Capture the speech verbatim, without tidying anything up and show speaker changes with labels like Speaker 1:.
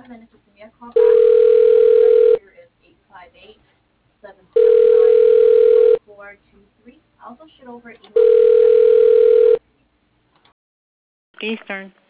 Speaker 1: them, and if you give me a call back, the number here is eight five eight, seven seven nine, four two three. I also shoot over an email to you.
Speaker 2: Eastern.